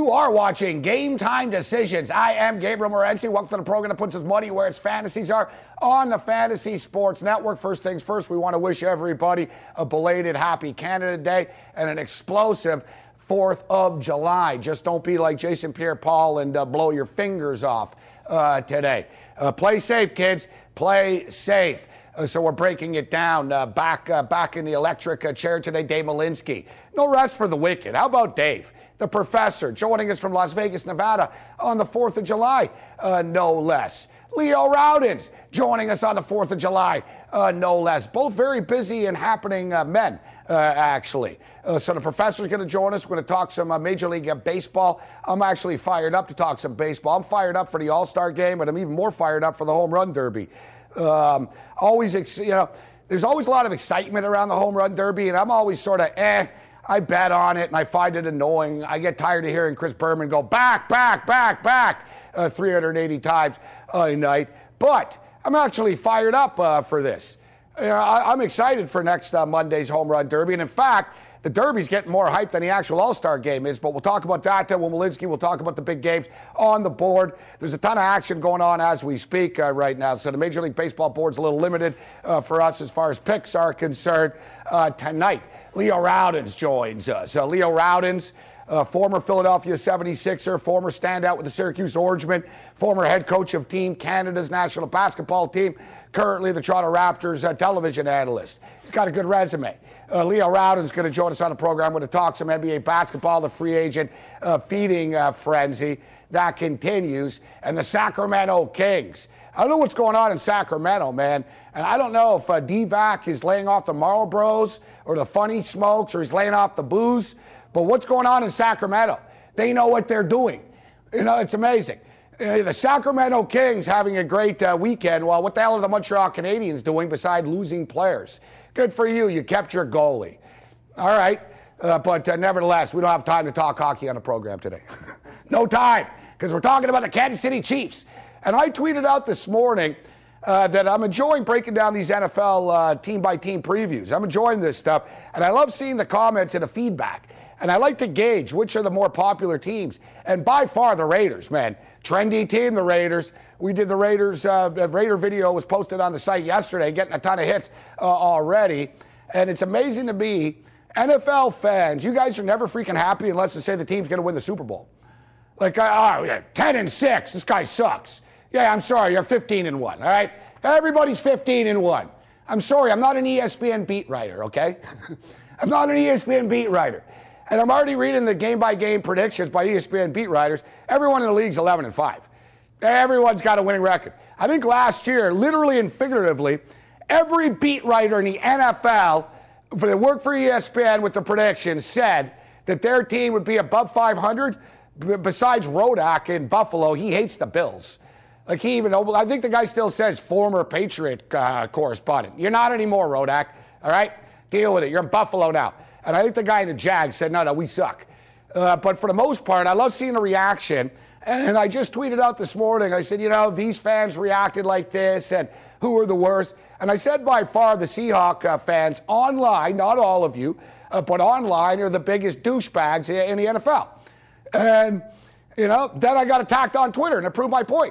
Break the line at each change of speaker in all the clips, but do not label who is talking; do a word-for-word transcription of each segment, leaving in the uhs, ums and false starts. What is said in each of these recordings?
You are watching Game Time Decisions. I am Gabriel Morency. Welcome to the program that puts his money where its fantasies are on the Fantasy Sports Network. First things first, we want to wish everybody a belated happy Canada Day and an explosive fourth of July. Just don't be like Jason Pierre-Paul and uh, blow your fingers off uh, today. Uh, play safe, kids. Play safe. Uh, so we're breaking it down. Uh, back uh, back in the electric uh, chair today, Dave Malinsky. No rest for the wicked. How about Dave, the professor, joining us from Las Vegas, Nevada on the fourth of July, uh, no less. Leo Rowdens joining us on the fourth of July, uh, no less. Both very busy and happening uh, men, uh, actually. Uh, so the professor's going to join us. We're going to talk some uh, Major League uh, Baseball. I'm actually fired up to talk some baseball. I'm fired up for the All-Star Game, but I'm even more fired up for the Home Run Derby. Um, always, ex- you know, there's always a lot of excitement around the Home Run Derby, and I'm always sort of, eh, I bet on it, and I find it annoying. I get tired of hearing Chris Berman go back, back, back, back uh, three hundred eighty times a night. But I'm actually fired up uh, for this. You know, I, I'm excited for next uh, Monday's Home Run Derby. And in fact, the Derby's getting more hype than the actual All-Star Game is. But we'll talk about that. Uh, Will Malinsky will talk about the big games on the board. There's a ton of action going on as we speak uh, right now. So the Major League Baseball board's a little limited uh, for us as far as picks are concerned uh, tonight. Leo Rowdens joins us. Uh, Leo Rowdens, uh, former Philadelphia seventy-sixer, former standout with the Syracuse Orangemen, former head coach of Team Canada's national basketball team, currently the Toronto Raptors uh, television analyst. He's got a good resume. Uh, Leo Rowdens is going to join us on the program. We're going to talk some N B A basketball, the free agent uh, feeding uh, frenzy that continues, and the Sacramento Kings. I don't know what's going on in Sacramento, man. And I don't know if uh, D-Vac is laying off the Marlboros or the Funny Smokes or he's laying off the booze. But what's going on in Sacramento? They know what they're doing. You know, it's amazing. Uh, the Sacramento Kings having a great uh, weekend. Well, what the hell are the Montreal Canadiens doing besides losing players? Good for you. You kept your goalie. All right. Uh, but uh, nevertheless, we don't have time to talk hockey on the program today. No time, because we're talking about the Kansas City Chiefs. And I tweeted out this morning uh, that I'm enjoying breaking down these N F L uh, team-by-team previews. I'm enjoying this stuff, and I love seeing the comments and the feedback. And I like to gauge which are the more popular teams. And by far, the Raiders, man. Trendy team, the Raiders. We did the Raiders, uh, Raider video was posted on the site yesterday, getting a ton of hits uh, already. And it's amazing to me, N F L fans, you guys are never freaking happy unless they say the team's going to win the Super Bowl. Like, oh, yeah, ten and six, this guy sucks. Yeah, I'm sorry, you're fifteen and one, all right? Everybody's fifteen and one. I'm sorry, I'm not an E S P N beat writer, okay? I'm not an E S P N beat writer. And I'm already reading the game-by-game predictions by E S P N beat writers. Everyone in the league's eleven and five. Everyone's got a winning record. I think last year, literally and figuratively, every beat writer in the N F L for the work for E S P N with the predictions said that their team would be above five hundred. B- besides Rodak in Buffalo, he hates the Bills. Like he even, I think the guy still says former Patriot uh, correspondent. You're not anymore, Rodak. All right? Deal with it. You're in Buffalo now. And I think the guy in the Jags said, no, no, we suck. Uh, but for the most part, I love seeing the reaction. And, and I just tweeted out this morning, I said, you know, these fans reacted like this, and who are the worst? And I said by far the Seahawk uh, fans online, not all of you, uh, but online are the biggest douchebags in the N F L. And, you know, then I got attacked on Twitter, and it proved my point.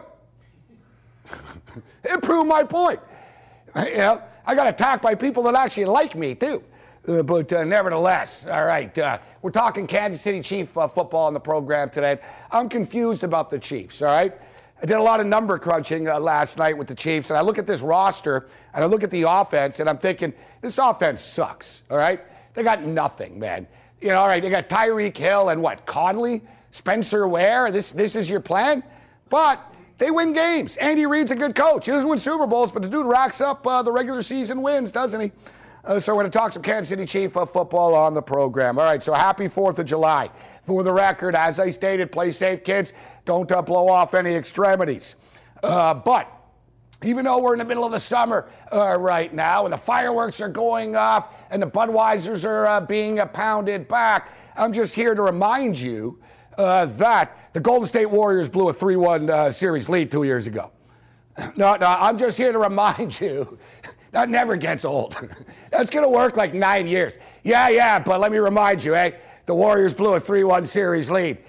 It proved my point. You know, I got attacked by people that actually like me, too. Uh, but uh, nevertheless, all right, uh, we're talking Kansas City Chief uh, football on the program today. I'm confused about the Chiefs, all right? I did a lot of number crunching uh, last night with the Chiefs, and I look at this roster, and I look at the offense, and I'm thinking, this offense sucks, all right? They got nothing, man. You know, all right, they got Tyreek Hill and what, Conley? Spencer Ware? This, this is your plan? But they win games. Andy Reid's a good coach. He doesn't win Super Bowls, but the dude racks up uh, the regular season wins, doesn't he? Uh, so we're going to talk some Kansas City Chief uh, football on the program. All right, so happy fourth of July. For the record, as I stated, play safe, kids. Don't uh, blow off any extremities. Uh, but even though we're in the middle of the summer uh, right now and the fireworks are going off and the Budweisers are uh, being uh, pounded back, I'm just here to remind you uh, that the Golden State Warriors blew a three one uh, series lead two years ago. No, no, I'm just here to remind you that never gets old. That's going to work like nine years. Yeah, yeah, but let me remind you, eh? The Warriors blew a three one series lead.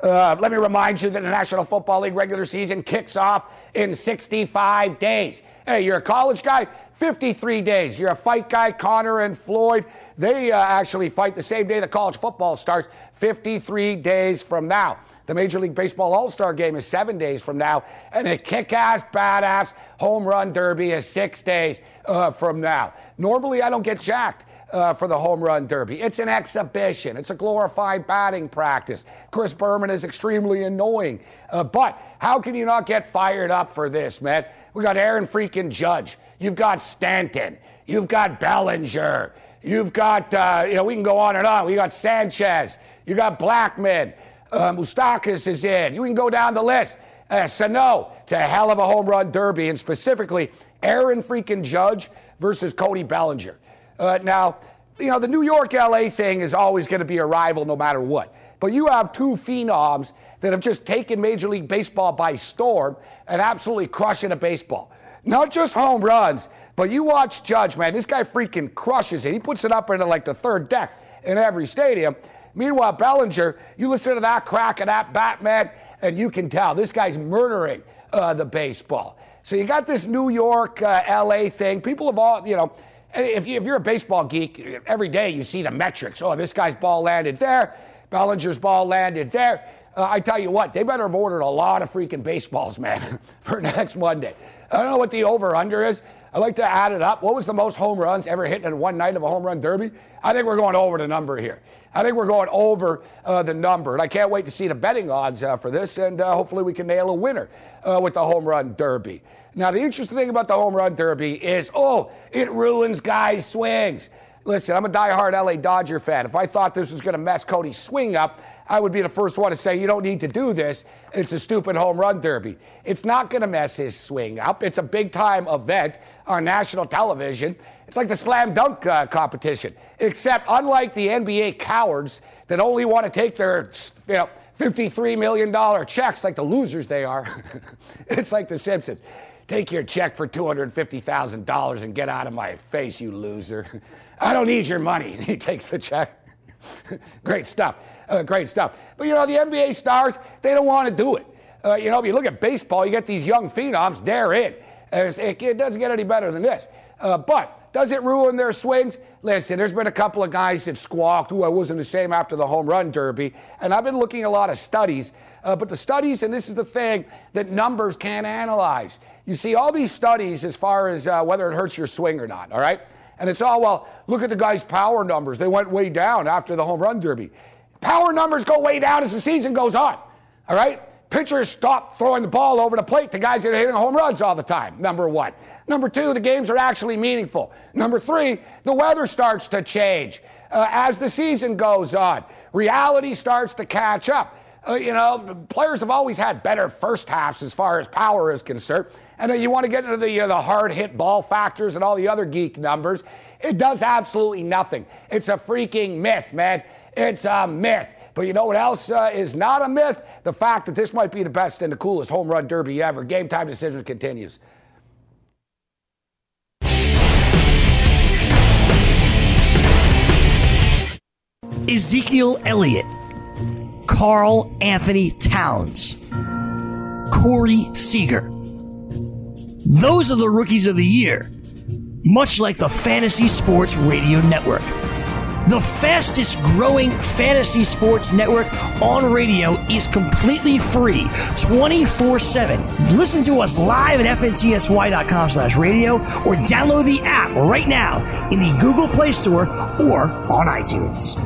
Uh, let me remind you that the National Football League regular season kicks off in sixty-five days. Hey, you're a college guy? fifty-three days. You're a fight guy? Connor and Floyd, they uh, actually fight the same day that college football starts, fifty-three days from now. The Major League Baseball All-Star Game is seven days from now, and a kick-ass, badass home run derby is six days uh, from now. Normally, I don't get jacked uh, for the home run derby. It's an exhibition. It's a glorified batting practice. Chris Berman is extremely annoying. Uh, but how can you not get fired up for this, man? We got Aaron freaking Judge. You've got Stanton. You've got Bellinger. You've got, uh, you know, we can go on and on. We got Sanchez. You got Blackman. Uh, Moustakas is in. You can go down the list. Uh, Sano, it's a hell of a home run derby, and specifically Aaron freaking Judge versus Cody Bellinger. Uh, now, you know, the New York L A thing is always going to be a rival no matter what. But you have two phenoms that have just taken Major League Baseball by storm and absolutely crushing a baseball. Not just home runs, but you watch Judge, man. This guy freaking crushes it. He puts it up into like the third deck in every stadium. Meanwhile, Bellinger, you listen to that crack of that bat, man, and you can tell this guy's murdering uh, the baseball. So you got this New York, uh, L A thing. People have all, you know, if, you, if you're a baseball geek, every day you see the metrics. Oh, this guy's ball landed there. Bellinger's ball landed there. Uh, I tell you what, they better have ordered a lot of freaking baseballs, man, for next Monday. I don't know what the over-under is. I like to add it up. What was the most home runs ever hit in one night of a home run derby? I think we're going over the number here. I think we're going over uh, the number. And I can't wait to see the betting odds uh, for this, and uh, hopefully we can nail a winner uh, with the home run derby. Now, the interesting thing about the home run derby is, oh, it ruins guys' swings. Listen, I'm a diehard L A Dodger fan. If I thought this was going to mess Cody's swing up, I would be the first one to say, you don't need to do this. It's a stupid home run derby. It's not going to mess his swing up. It's a big-time event on national television. It's like the slam dunk uh, competition, except unlike the N B A cowards that only want to take their, you know, fifty-three million dollars checks like the losers they are, it's like the Simpsons. Take your check for two hundred fifty thousand dollars and get out of my face, you loser. I don't need your money. And he takes the check. Great stuff. Uh, great stuff. But, you know, the N B A stars, they don't want to do it. Uh, you know, if you look at baseball, you get these young phenoms, they're in. It, it doesn't get any better than this. Uh, but does it ruin their swings? Listen, there's been a couple of guys that squawked, ooh, I wasn't the same after the home run derby. And I've been looking at a lot of studies. Uh, but the studies, and this is the thing that numbers can't analyze. You see, all these studies as far as uh, whether it hurts your swing or not, all right? And it's all, well, look at the guy's power numbers. They went way down after the home run derby. Power numbers go way down as the season goes on, all right? Pitchers stop throwing the ball over the plate to guys that are hitting home runs all the time, number one. Number two, the games are actually meaningful. Number three, the weather starts to change uh, as the season goes on. Reality starts to catch up. Uh, you know, players have always had better first halves as far as power is concerned. And then you want to get into the, uh, the hard hit ball factors and all the other geek numbers. It does absolutely nothing. It's a freaking myth, man. It's a myth. But you know what else uh, is not a myth? The fact that this might be the best and the coolest home run derby ever. Game Time Decision continues.
Ezekiel Elliott, Carl Anthony Towns, Corey Seager. Those are the rookies of the year, much like the Fantasy Sports Radio Network. The fastest growing fantasy sports network on radio is completely free, twenty-four seven. Listen to us live at fntsy.com slash radio or download the app right now in the Google Play Store or on iTunes.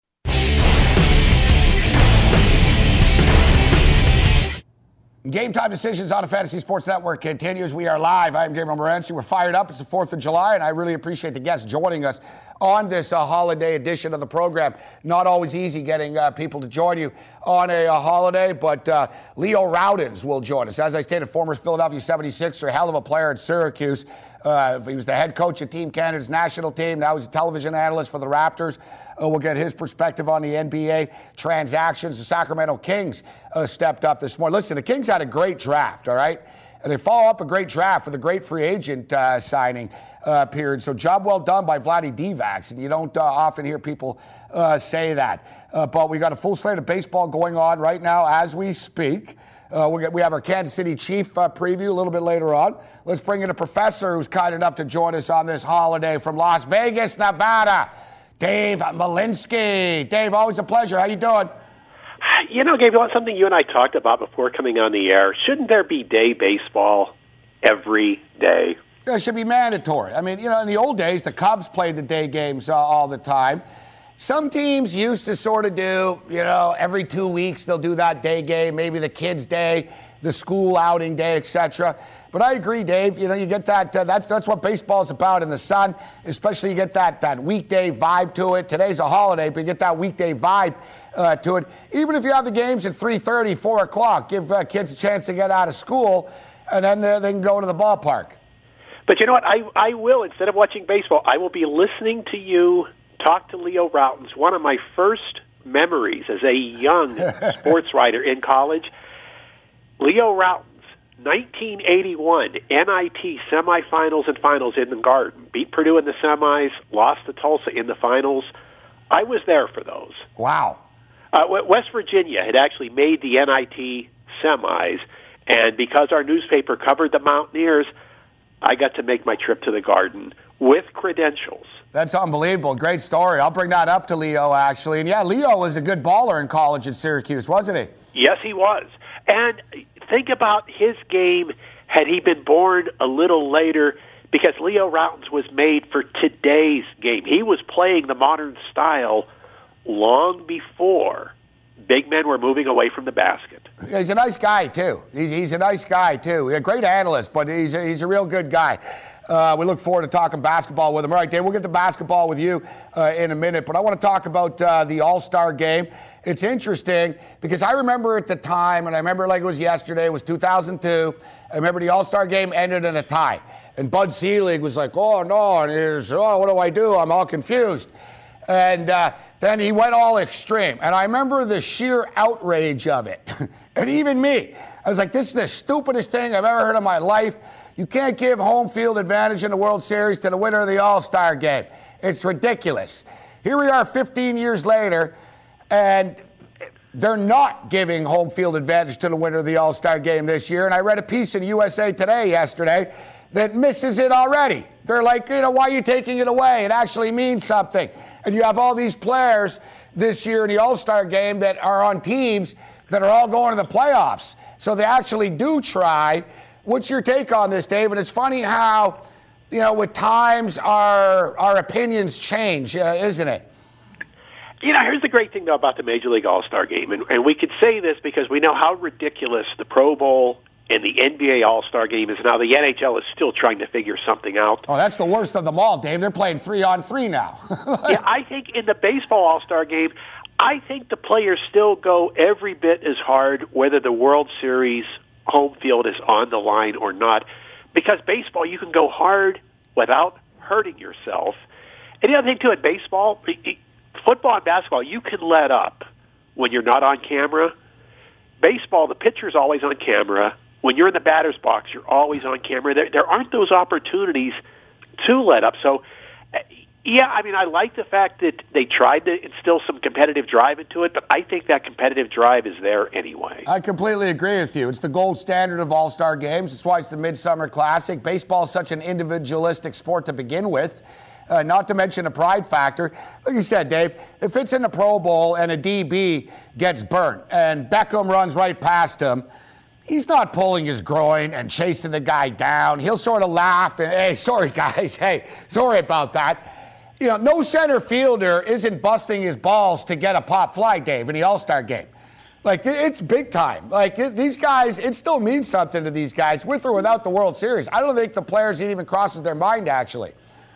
Game Time Decisions on the Fantasy Sports Network continues. We are live. I am Gabriel Morency. We're fired up. It's the fourth of July, and I really appreciate the guests joining us on this uh, holiday edition of the program. Not always easy getting uh, people to join you on a, a holiday, but uh, Leo Rowdens will join us. As I stated, former Philadelphia seventy-sixer, hell of a player at Syracuse. Uh, he was the head coach of Team Canada's national team. Now he's a television analyst for the Raptors. Uh, we'll get his perspective on the N B A transactions. The Sacramento Kings uh, stepped up this morning. Listen, the Kings had a great draft, all right? And they follow up a great draft with a great free agent uh, signing uh, period. So job well done by Vlade Divac. And you don't uh, often hear people uh, say that. Uh, but we got a full slate of baseball going on right now as we speak. Uh, we, got, we have our Kansas City Chief uh, preview a little bit later on. Let's bring in a professor who's kind enough to join us on this holiday from Las Vegas, Nevada, Dave Malinsky. Dave, always a pleasure. How you doing?
You know, Gabe, something you and I talked about before coming on the air. Shouldn't there be day baseball every day?
It should be mandatory. I mean, you know, in the old days, the Cubs played the day games uh, all the time. Some teams used to sort of do, you know, every two weeks they'll do that day game, maybe the kids' day, the school outing day, et cetera. But I agree, Dave. You know, you get that. Uh, that's that's what baseball is about in the sun. Especially you get that that weekday vibe to it. Today's a holiday, but you get that weekday vibe uh, to it. Even if you have the games at three thirty, four o'clock, give uh, kids a chance to get out of school, and then uh, they can go to the ballpark.
But you know what? I I will, instead of watching baseball, I will be listening to you talk to Leo Rautins. One of my first memories as a young sports writer in college, Leo Rautins, nineteen eighty-one N I T semifinals and finals in the Garden. Beat Purdue in the semis, lost to Tulsa in the finals. I was there for those.
Wow.
Uh, West Virginia had actually made the N I T semis, and because our newspaper covered the Mountaineers, I got to make my trip to the Garden with credentials.
That's unbelievable. Great story. I'll bring that up to Leo, actually. And, yeah, Leo was a good baller in college at Syracuse, wasn't he?
Yes, he was. And think about his game had he been born a little later, because Leo Rautins was made for today's game. He was playing the modern style long before big men were moving away from the basket.
He's a nice guy, too. He's, he's a nice guy, too. A great analyst, but he's a, he's a real good guy. Uh, we look forward to talking basketball with him. All right, Dave, we'll get to basketball with you uh, in a minute, but I want to talk about uh, the All-Star game. It's interesting because I remember at the time, and I remember like it was yesterday, it was two thousand two. I remember the All-Star game ended in a tie. And Bud Selig was like, oh, no, and he was, oh, what do I do? I'm all confused. And uh, then he went all extreme. And I remember the sheer outrage of it. And even me, I was like, this is the stupidest thing I've ever heard in my life. You can't give home field advantage in the World Series to the winner of the All-Star game. It's ridiculous. Here we are fifteen years later, and they're not giving home field advantage to the winner of the All-Star game this year. And I read a piece in U S A Today yesterday that misses it already. They're like, you know, why are you taking it away? It actually means something. And you have all these players this year in the All-Star game that are on teams that are all going to the playoffs. So they actually do try. What's your take on this, Dave? And it's funny how, you know, with times our our opinions change, uh, isn't it?
You know, here's the great thing, though, about the Major League All-Star Game. And, and we could say this because we know how ridiculous the Pro Bowl and the N B A All-Star Game is now. The N H L is still trying to figure something out.
Oh, that's the worst of them all, Dave. They're playing three on three now.
Yeah, I think in the baseball All-Star Game, I think the players still go every bit as hard whether the World Series home field is on the line or not. Because baseball, you can go hard without hurting yourself. And the other thing, too, in baseball, football and basketball, you can let up when you're not on camera. Baseball, the pitcher's always on camera. When you're in the batter's box, you're always on camera. There, there aren't those opportunities to let up. So, yeah, I mean, I like the fact that they tried to instill some competitive drive into it, but I think that competitive drive is there anyway.
I completely agree with you. It's the gold standard of all-star games. That's why it's the Midsummer Classic. Baseball is such an individualistic sport to begin with, uh, not to mention the pride factor. Like you said, Dave, if it's in the Pro Bowl and a D B gets burnt and Beckham runs right past him, he's not pulling his groin and chasing the guy down. He'll sort of laugh and, hey, sorry, guys. Hey, sorry about that. You know, no center fielder isn't busting his balls to get a pop fly, Dave, in the All-Star game. Like, it's big time. Like, these guys, it still means something to these guys, with or without the World Series. I don't think the players, it even crosses their mind, actually.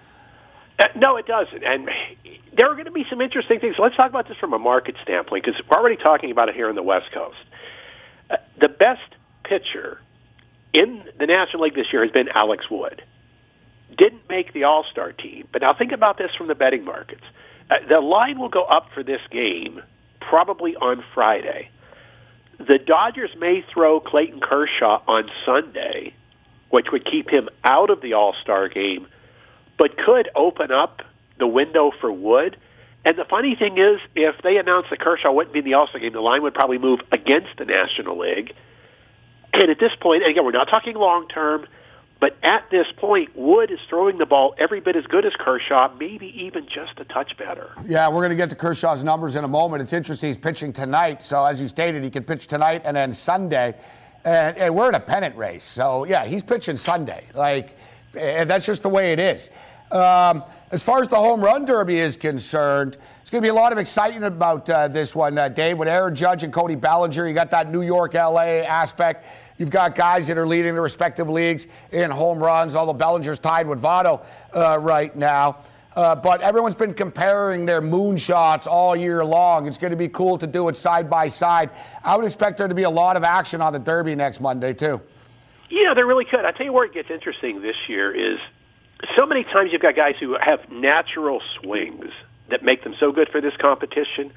Uh, no, it doesn't. And there are going to be some interesting things. Let's talk about this from a market standpoint, because we're already talking about it here on the West Coast. Uh, the best pitcher in the National League this year has been Alex Wood. Didn't make the All-Star team. But now think about this from the betting markets. Uh, the line will go up for this game probably on Friday. The Dodgers may throw Clayton Kershaw on Sunday, which would keep him out of the All-Star game, but could open up the window for Wood. And the funny thing is, if they announced that Kershaw wouldn't be in the All-Star game, the line would probably move against the National League. And at this point, and again, we're not talking long-term, but at this point, Wood is throwing the ball every bit as good as Kershaw, maybe even just a touch better.
Yeah, we're going to get to Kershaw's numbers in a moment. It's interesting he's pitching tonight. So as you stated, he can pitch tonight and then Sunday. And, and we're in a pennant race. So, yeah, he's pitching Sunday. Like, and that's just the way it is. Um, as far as the home run derby is concerned, there's going to be a lot of excitement about uh, this one, uh, Dave, with Aaron Judge and Cody Bellinger. You got that New York L A aspect. You've got guys that are leading their respective leagues in home runs, although Bellinger's tied with Votto uh, right now. Uh, but everyone's been comparing their moonshots all year long. It's going to be cool to do it side by side. I would expect there to be a lot of action on the Derby next Monday, too.
Yeah, there really could. I tell you where it gets interesting this year is so many times you've got guys who have natural swings that make them so good for this competition.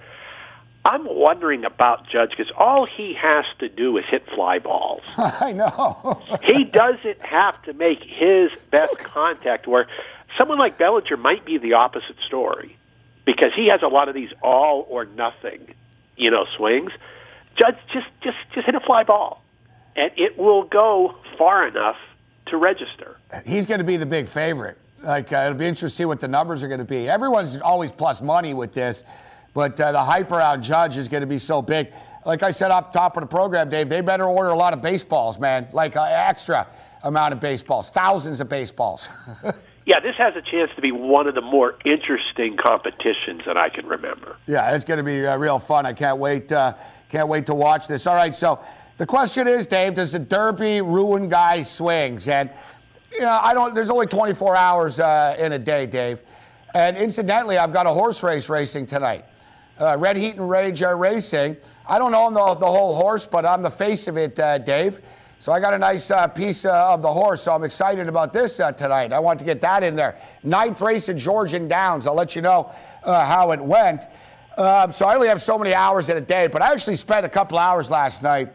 I'm wondering about Judge because all he has to do is hit fly balls.
I know.
He doesn't have to make his best contact, where someone like Bellinger might be the opposite story because he has a lot of these all or nothing, you know, swings. Judge, just, just, just hit a fly ball, and it will go far enough to register.
He's going to be the big favorite. Like, uh, it'll be interesting to see what the numbers are going to be. Everyone's always plus money with this. But uh, the hype around Judge is going to be so big. Like I said off the top of the program, Dave, they better order a lot of baseballs, man. Like an extra amount of baseballs, thousands of baseballs.
Yeah, this has a chance to be one of the more interesting competitions that I can remember.
Yeah, it's going to be uh, real fun. I can't wait. Uh, can't wait to watch this. All right, so the question is, Dave, does the Derby ruin guys' swings? And you know, I don't. There's only twenty-four hours uh, in a day, Dave. And incidentally, I've got a horse race racing tonight. Uh, Red Heat and Rage uh, Racing. I don't own the, the whole horse, but I'm the face of it, uh, Dave. So I got a nice uh, piece uh, of the horse, so I'm excited about this uh, tonight. I want to get that in there. Ninth race at Georgian Downs. I'll let you know uh, how it went. Uh, so I only have so many hours in a day, but I actually spent a couple hours last night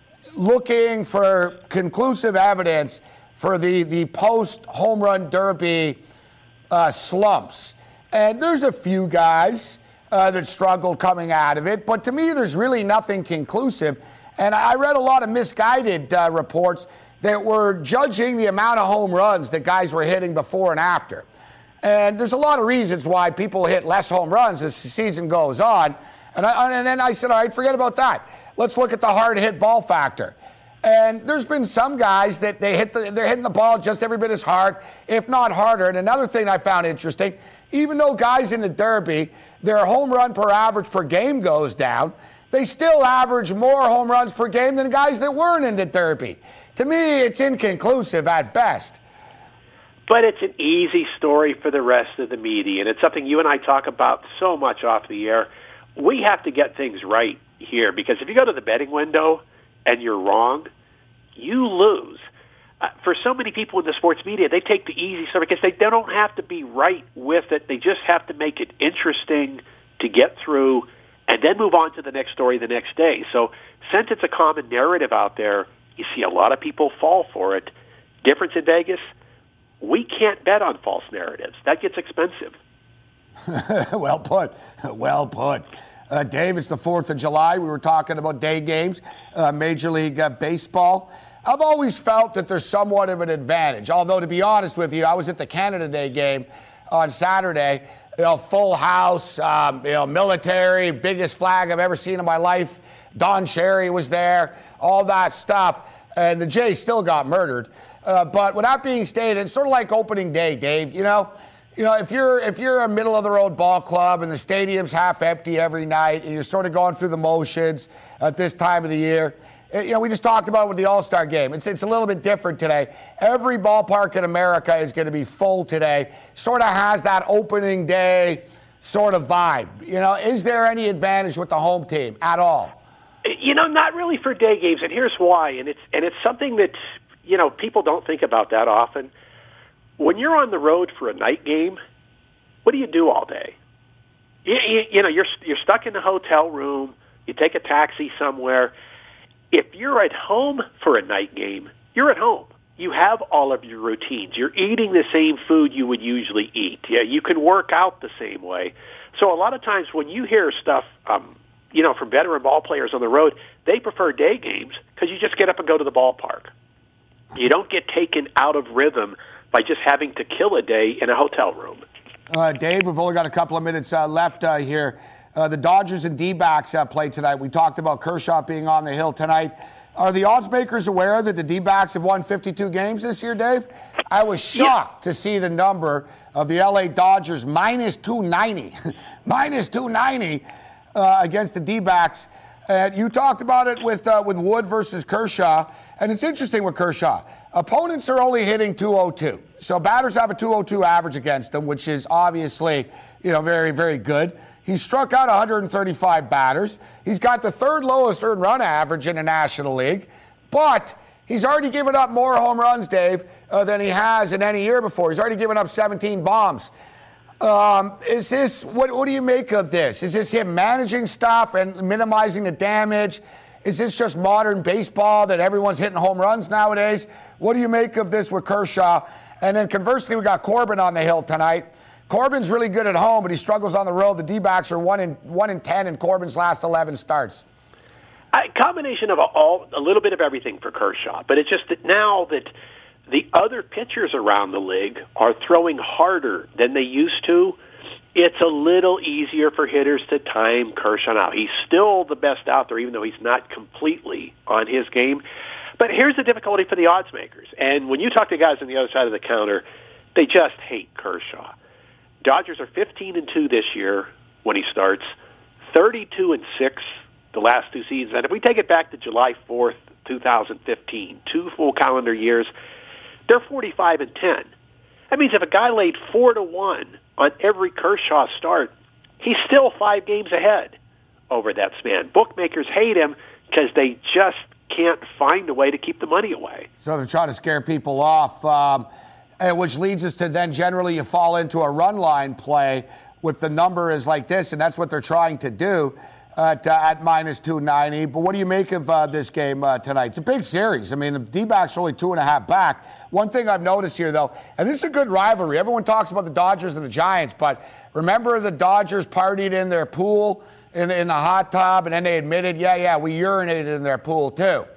looking for conclusive evidence for the, the post-home run derby uh, slumps. And there's a few guys Uh, that struggled coming out of it. But to me, there's really nothing conclusive. And I read a lot of misguided uh, reports that were judging the amount of home runs that guys were hitting before and after. And there's a lot of reasons why people hit less home runs as the season goes on. And, I, and then I said, all right, forget about that. Let's look at the hard hit ball factor. And there's been some guys that they hit the, they're hitting the ball just every bit as hard, if not harder. And another thing I found interesting, even though guys in the Derby, their home run per average per game goes down, they still average more home runs per game than guys that weren't in the Derby. To me, it's inconclusive at best.
But it's an easy story for the rest of the media, and it's something you and I talk about so much off the air. We have to get things right here, because if you go to the betting window and you're wrong, you lose. Uh, for so many people in the sports media, they take the easy story because they, they don't have to be right with it. They just have to make it interesting to get through and then move on to the next story the next day. So since it's a common narrative out there, you see a lot of people fall for it. Difference in Vegas, we can't bet on false narratives. That gets expensive.
Well put. Well put. Uh, Dave, it's the fourth of July. We were talking about day games, uh, Major League uh, Baseball. I've always felt that there's somewhat of an advantage. Although, to be honest with you, I was at the Canada Day game on Saturday. You know, full house, um, you know, military, biggest flag I've ever seen in my life. Don Cherry was there, all that stuff. And the Jays still got murdered. Uh, but with that being stated, it's sort of like opening day, Dave. You know, you know, if you're if you're a middle of the road ball club and the stadium's half empty every night and you're sort of going through the motions at this time of the year. You know, we just talked about it with the All-Star game. It's it's a little bit different today. Every ballpark in America is going to be full today. Sort of has that opening day sort of vibe. You know, is there any advantage with the home team at all?
You know, not really for day games, and here's why. And it's and it's something that, you know, people don't think about that often. When you're on the road for a night game, what do you do all day? You, you, you know, you're you're stuck in a hotel room. You take a taxi somewhere. If you're at home for a night game, you're at home. you have all of your routines. You're eating the same food you would usually eat. Yeah, you can work out the same way. So a lot of times when you hear stuff, um, you know, from veteran ball players on the road, they prefer day games because you just get up and go to the ballpark. You don't get taken out of rhythm by just having to kill a day in a hotel room.
Uh, Dave, we've only got a couple of minutes uh, left uh, here. Uh, the Dodgers and D-backs uh, play tonight. We talked about Kershaw being on the hill tonight. Are the odds makers aware that the D-backs have won fifty-two games this year, Dave? I was shocked yeah. to see the number of the L A Dodgers minus two ninety. minus two ninety uh, against the D-backs. And you talked about it with uh, with Wood versus Kershaw. And it's interesting with Kershaw. Opponents are only hitting two oh two. So batters have a two oh two average against them, which is obviously, you know, very, very good. He struck out one hundred thirty-five batters. He's got the third lowest earned run average in the National League. But he's already given up more home runs, Dave, uh, than he has in any year before. He's already given up seventeen bombs. Um, is this, what, what do you make of this? Is this him managing stuff and minimizing the damage? Is this just modern baseball that everyone's hitting home runs nowadays? What do you make of this with Kershaw? And then conversely, we got Corbin on the hill tonight. Corbin's really good at home, but he struggles on the road. The D-backs are one in one in ten in Corbin's last eleven starts.
A combination of all a little bit of everything for Kershaw, but it's just that now that the other pitchers around the league are throwing harder than they used to, it's a little easier for hitters to time Kershaw now. He's still the best out there, even though he's not completely on his game. But here's the difficulty for the odds makers. And when you talk to guys on the other side of the counter, they just hate Kershaw. Dodgers are fifteen and two this year when he starts, thirty-two and six the last two seasons. And if we take it back to July fourth, twenty fifteen, two full calendar years, they're forty-five and ten. That means if a guy laid four to one on every Kershaw start, he's still five games ahead over that span. Bookmakers hate him because they just can't find a way to keep the money away.
So they're trying to scare people off, um, which leads us to then generally you fall into a run line play with the number is like this, and that's what they're trying to do at, uh, at minus two ninety. But what do you make of uh, this game uh, tonight? It's a big series. I mean, the D-backs are only two and a half back. One thing I've noticed here, though, and this is a good rivalry. Everyone talks about the Dodgers and the Giants, but remember the Dodgers partied in their pool in, in the hot tub, and then they admitted, yeah, yeah, we urinated in their pool, too.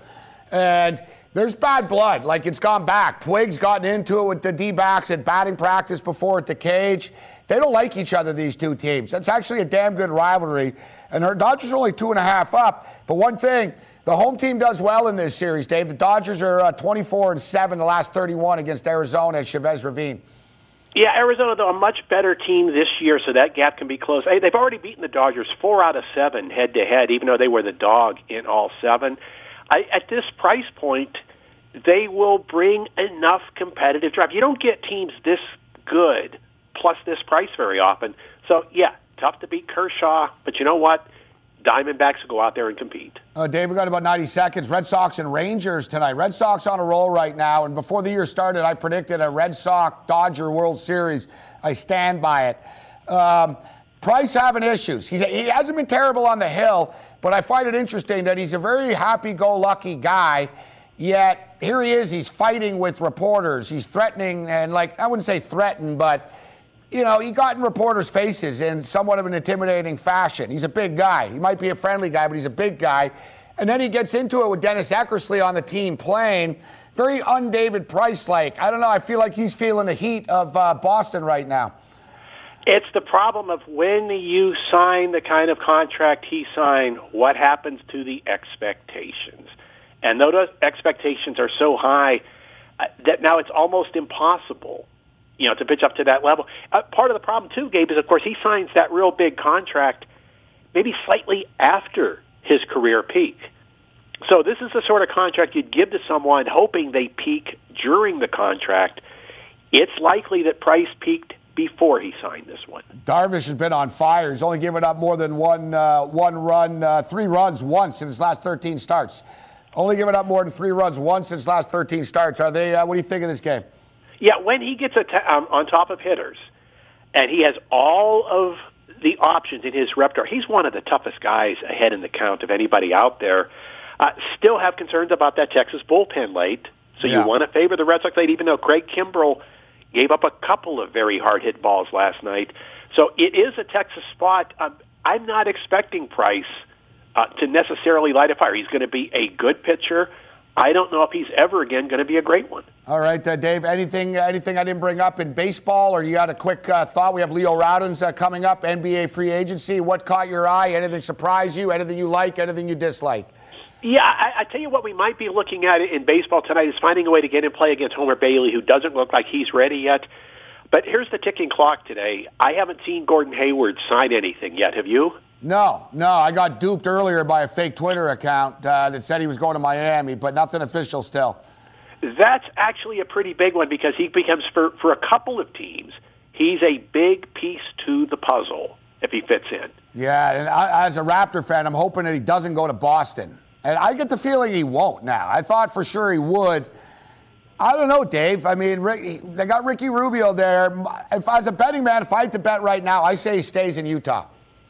And there's bad blood. Like, it's gone back. Puig's gotten into it with the D-backs at batting practice before at the cage. They don't like each other, these two teams. That's actually a damn good rivalry. And our Dodgers are only two and a half up. But one thing, the home team does well in this series, Dave. The Dodgers are uh, twenty-four and seven the last thirty-one against Arizona at Chavez Ravine.
Yeah, Arizona, though, a much better team this year, so that gap can be close. Hey, they've already beaten the Dodgers four out of seven head-to-head, even though they were the dog in all seven. I, at this price point, they will bring enough competitive drive. You don't get teams this good plus this price very often. So, yeah, tough to beat Kershaw, but you know what? Diamondbacks will go out there and compete.
Uh, Dave, we've got about ninety seconds. Red Sox and Rangers tonight. Red Sox on a roll right now, and before the year started, I predicted a Red Sox-Dodger World Series. I stand by it. Um, Price having issues. He's, he hasn't been terrible on the hill, but I find it interesting that he's a very happy-go-lucky guy, yet here he is, he's fighting with reporters. He's threatening, and like, I wouldn't say threaten, but you know, he got in reporters' faces in somewhat of an intimidating fashion. He's a big guy. He might be a friendly guy, but he's a big guy. And then he gets into it with Dennis Eckersley on the team playing. Very un-David Price-like. I don't know. I feel like he's feeling the heat of uh, Boston right now.
It's the problem of when you sign the kind of contract he signed, what happens to the expectations? And those expectations are so high uh, that now it's almost impossible, you know, to pitch up to that level. Uh, part of the problem, too, Gabe, is, of course, he signs that real big contract maybe slightly after his career peak. So this is the sort of contract you'd give to someone hoping they peak during the contract. It's likely that Price peaked before he signed this one.
Darvish has been on fire. He's only given up more than one uh, one run, uh, three runs once in his last thirteen starts. Only given up more than three runs once in his last thirteen starts. Are they? Uh, what do you think of this game?
Yeah, when he gets a t- um, on top of hitters, and he has all of the options in his repertoire, he's one of the toughest guys ahead in the count of anybody out there. Uh, still have concerns about that Texas bullpen late, So
Yeah.
you want to favor the Red Sox late, even though Craig Kimbrell gave up a couple of very hard-hit balls last night. So it is a Texas spot. Um, I'm not expecting Price uh, to necessarily light a fire. He's going to be a good pitcher. I don't know if he's ever again going to be a great one.
All right, uh, Dave, anything anything I didn't bring up in baseball, or you got a quick uh, thought? We have Leo Rowdens uh, coming up, N B A free agency. What caught your eye? Anything surprise you? Anything you like? Anything you dislike?
Yeah, I, I tell you what we might be looking at in baseball tonight is finding a way to get him play against Homer Bailey, who doesn't look like he's ready yet. But here's the ticking clock today. I haven't seen Gordon Hayward sign anything yet. Have you?
No, no. I got duped earlier by a fake Twitter account uh, that said he was going to Miami, but nothing official still.
That's actually a pretty big one because he becomes, for, for a couple of teams, he's a big piece to the puzzle if he fits in.
Yeah, and I, as a Raptor fan, I'm hoping that he doesn't go to Boston. And I get the feeling he won't now. I thought for sure he would. I don't know, Dave. I mean, Rick, they got Ricky Rubio there. If I was a betting man, if I had to bet right now, I say he stays in Utah.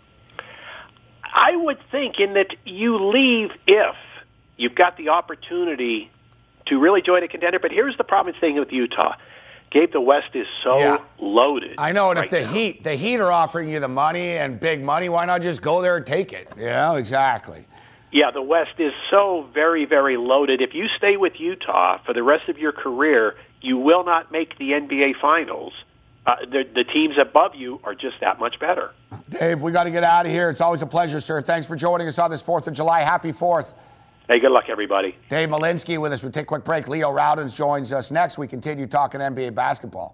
I would think in that you leave if you've got the opportunity to really join a contender. But here's the problem staying with Utah. Gabe, the West is so
Yeah.
loaded.
I know, and
right
if the
now.
Heat, the Heat are offering you the money and big money, why not just go there and take it? Yeah, exactly.
Yeah, the West is so very, very loaded. If you stay with Utah for the rest of your career, you will not make the N B A Finals. Uh, the, the teams above you are just that much better.
Dave, we got to get out of here. It's always a pleasure, sir. Thanks for joining us on this fourth of July. Happy fourth.
Hey, good luck, everybody.
Dave Malinsky with us. We'll take a quick break. Leo Rowdens joins us next. We continue talking N B A basketball.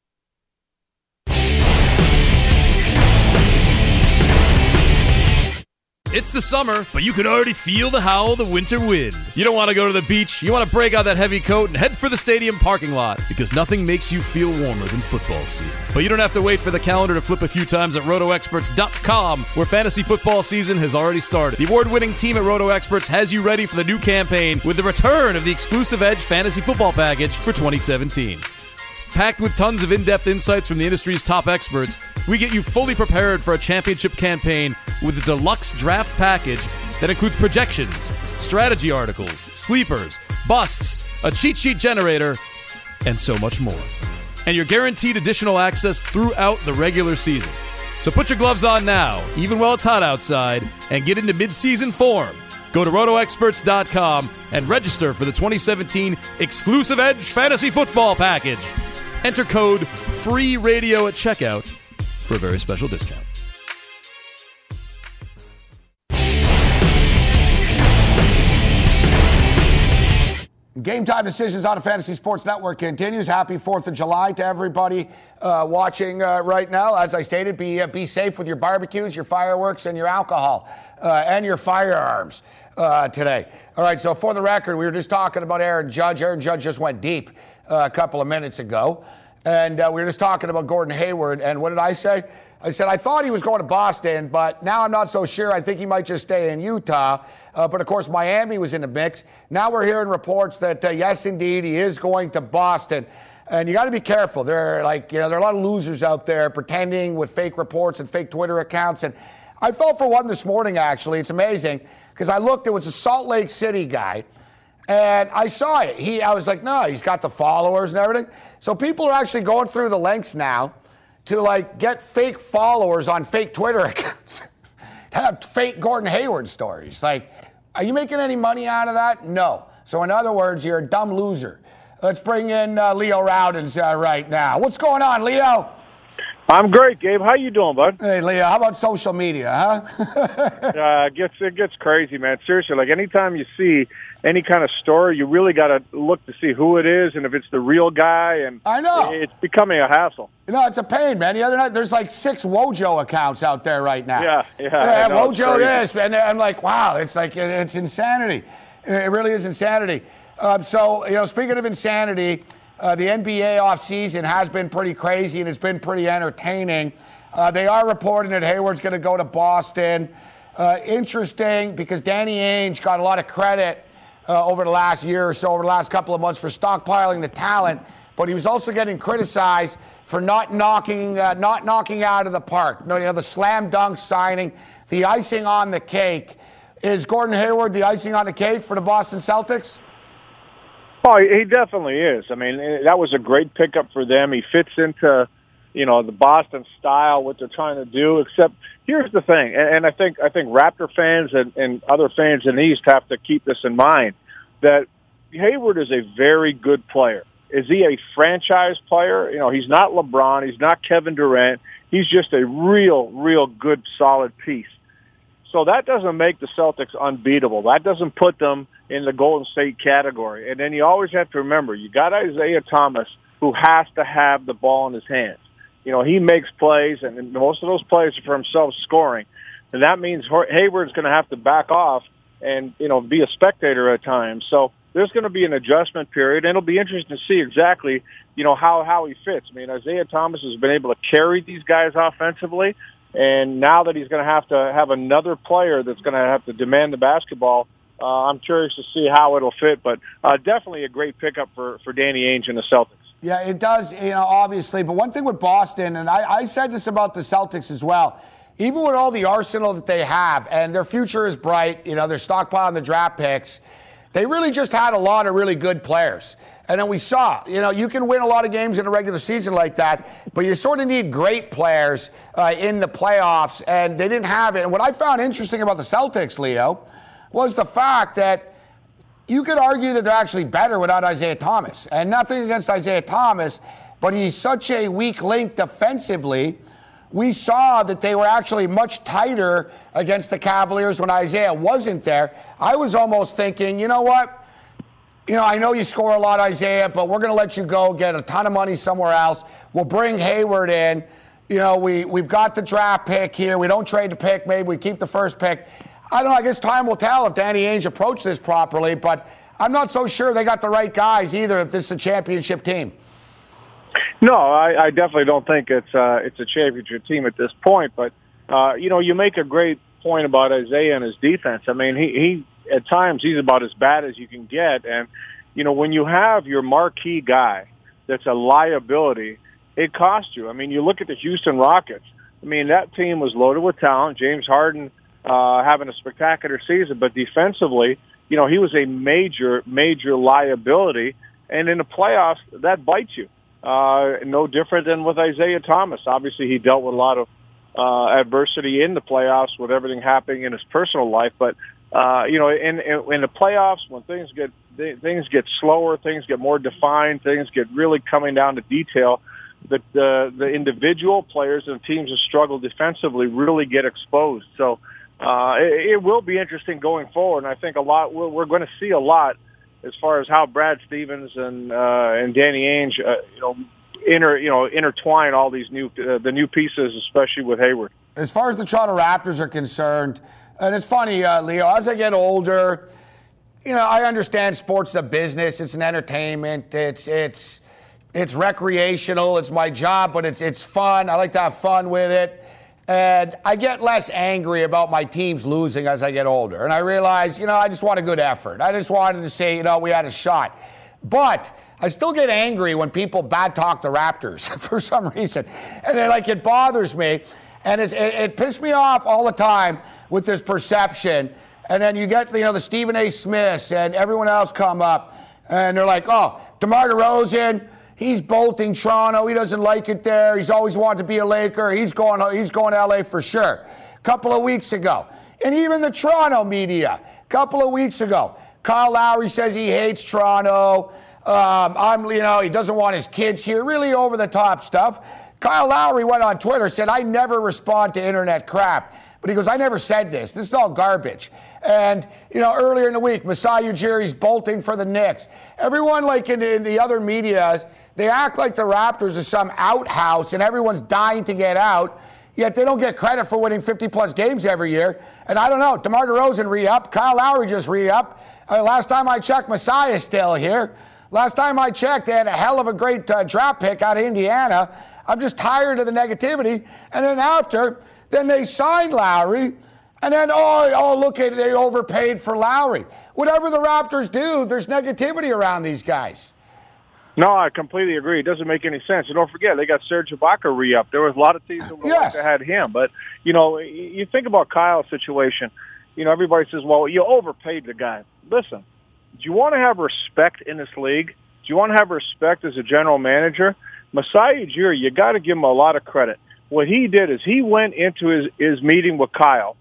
It's the summer, but you can already feel the howl of the winter wind. You don't want to go to the beach. You want to break out that heavy coat and head for the stadium parking lot because nothing makes you feel warmer than football season. But you don't have to wait for the calendar to flip a few times at roto experts dot com, where fantasy football season has already started. The award-winning team at RotoExperts has you ready for the new campaign with the return of the exclusive Edge Fantasy Football Package for twenty seventeen. Packed with tons of in-depth insights from the industry's top experts, we get you fully prepared for a championship campaign with a deluxe draft package that includes projections, strategy articles, sleepers, busts, a cheat sheet generator, and so much more. And you're guaranteed additional access throughout the regular season. So put your gloves on now, even while it's hot outside, and get into mid-season form. Go to roto experts dot com and register for the twenty seventeen exclusive Edge Fantasy Football Package. Enter code FREERADIO at checkout for a very special discount.
Game Time Decisions on the Fantasy Sports Network continues. Happy fourth of July to everybody uh, watching uh, right now. As I stated, be, uh, be safe with your barbecues, your fireworks, and your alcohol, uh, and your firearms uh, today. All right, so for the record, we were just talking about Aaron Judge. Aaron Judge just went deep uh, a couple of minutes ago. And uh, we were just talking about Gordon Hayward. And what did I say? I said I thought he was going to Boston, but now I'm not so sure. I think he might just stay in Utah. Uh, but, of course, Miami was in the mix. Now we're hearing reports that, uh, yes, indeed, he is going to Boston. And you got to be careful. There are, like, you know, there are a lot of losers out there pretending with fake reports and fake Twitter accounts. And I fell for one this morning, actually. It's amazing because I looked. It was a Salt Lake City guy. And I saw it. He, I was like, no, he's got the followers and everything. So people are actually going through the lengths now to, like, get fake followers on fake Twitter accounts. Have fake Gordon Hayward stories. Like, are you making any money out of that? No. So, in other words, you're a dumb loser. Let's bring in uh, Leo Rowdens uh, right now. What's going on, Leo?
I'm great, Gabe. How you doing, bud?
Hey, Leo, how about social media, huh?
uh, it gets it gets crazy, man. Seriously, like anytime you see any kind of story, you really got to look to see who it is and if it's the real guy. And
I know
it's becoming a hassle.
No, it's a pain, man. The other night, there's like six Wojo accounts out there right now.
Yeah, yeah.
Yeah,
know,
Wojo this, and I'm like, wow, it's like it's insanity. It really is insanity. Um, so, you know, speaking of insanity. Uh, the N B A offseason has been pretty crazy, and it's been pretty entertaining. Uh, they are reporting that Hayward's going to go to Boston. Uh, interesting, because Danny Ainge got a lot of credit uh, over the last year or so, over the last couple of months for stockpiling the talent, but he was also getting criticized for not knocking uh, not knocking out of the park. No, you know, the slam dunk signing, the icing on the cake. Is Gordon Hayward the icing on the cake for the Boston Celtics?
Oh, he definitely is. I mean, that was a great pickup for them. He fits into, you know, the Boston style, what they're trying to do. Except here's the thing, and I think I think Raptor fans and, and other fans in the East have to keep this in mind, that Hayward is a very good player. Is he a franchise player? You know, he's not LeBron. He's not Kevin Durant. He's just a real, real good, solid piece. So that doesn't make the Celtics unbeatable. That doesn't put them in the Golden State category. And then you always have to remember, you got Isaiah Thomas, who has to have the ball in his hands. You know, he makes plays, and most of those plays are for himself scoring. And that means Hayward's going to have to back off and, you know, be a spectator at times. So there's going to be an adjustment period, and it'll be interesting to see exactly, you know, how, how he fits. I mean, Isaiah Thomas has been able to carry these guys offensively, and now that he's going to have to have another player that's going to have to demand the basketball, uh, I'm curious to see how it'll fit. But uh, definitely a great pickup for, for Danny Ainge and the Celtics. Yeah, it does, you know, obviously. But one thing with Boston, and I, I said this about the Celtics as well, even with all the arsenal that they have, and their future is bright, you know, they're stockpiling the draft picks, they really just had a lot of really good players. And then we saw, you know, you can win a lot of games in a regular season like that, but you sort of need great players uh, in the playoffs, and they didn't have it. And what I found interesting about the Celtics, Leo, was the fact that you could argue that they're actually better without Isaiah Thomas. And nothing against Isaiah Thomas, but he's such a weak link defensively. We saw that they were actually much tighter against the Cavaliers when Isaiah wasn't there. I was almost thinking, you know what? You know, I know you score a lot, Isaiah, but we're going to let you go get a ton of money somewhere else. We'll bring Hayward in. You know, we, we've got the draft pick here. We don't trade the pick. Maybe we keep the first pick. I don't know. I guess time will tell if Danny Ainge approached this properly, but I'm not so sure they got the right guys either if this is a championship team. No, I, I definitely don't think it's uh, it's a championship team at this point. But, uh, you know, you make a great point about Isaiah and his defense. I mean, he, he at times he's about as bad as you can get. And, you know, when you have your marquee guy that's a liability, it costs you. I mean, you look at the Houston Rockets. I mean, that team was loaded with talent. James Harden uh, having a spectacular season. But defensively, you know, he was a major, major liability. And in the playoffs, that bites you. Uh, no different than with Isaiah Thomas. Obviously, he dealt with a lot of uh, adversity in the playoffs with everything happening in his personal life. But, uh, you know, in, in, in the playoffs, when things get things get slower, things get more defined, things get really coming down to detail, the, the, the individual players and teams that struggle defensively really get exposed. So uh, it, it will be interesting going forward. And I think a lot we're, we're going to see a lot as far as how Brad Stevens and uh, and Danny Ainge, uh, you know, inter you know intertwine all these new uh, the new pieces, especially with Hayward.
As far as the Toronto Raptors are concerned, and it's funny, uh, Leo, as I get older, you know, I understand sports is a business, it's an entertainment, it's it's it's recreational, it's my job, but it's it's fun. I like to have fun with it. And I get less angry about my teams losing as I get older. And I realize, you know, I just want a good effort. I just wanted to say, you know, we had a shot. But I still get angry when people bad talk the Raptors for some reason. And it, like, it bothers me. And it, it, it pissed me off all the time with this perception. And then you get, you know, the Stephen A. Smiths and everyone else come up. And they're like, oh, DeMar DeRozan, he's bolting Toronto. He doesn't like it there. He's always wanted to be a Laker. He's going, he's going to L A for sure. A couple of weeks ago. And even the Toronto media, a couple of weeks ago, Kyle Lowry says he hates Toronto. Um, I'm, you know, he doesn't want his kids here. Really over-the-top stuff. Kyle Lowry went on Twitter, said, I never respond to internet crap. But he goes, I never said this. This is all garbage. And, you know, earlier in the week, Masai Ujiri's bolting for the Knicks. Everyone, like in the, in the other media, they act like the Raptors are some outhouse and everyone's dying to get out, yet they don't get credit for winning fifty-plus games every year. And I don't know, DeMar DeRozan re-up, Kyle Lowry just re-up. Uh, last time I checked, Masai is still here. Last time I checked, they had a hell of a great uh, draft pick out of Indiana. I'm just tired of the negativity. And then after, then they signed Lowry, and then, oh, oh, look at it, they overpaid for Lowry. Whatever the Raptors do, there's negativity around these guys.
No, I completely agree. It doesn't make any sense. And don't forget, they got Serge Ibaka re-up. There was a lot of teams that would
yes.
like to had him. But, you know, you think about Kyle's situation. You know, everybody says, well, you overpaid the guy. Listen, do you want to have respect in this league? Do you want to have respect as a general manager? Masai Ujiri, you got to give him a lot of credit. What he did is he went into his, his meeting with Kyle,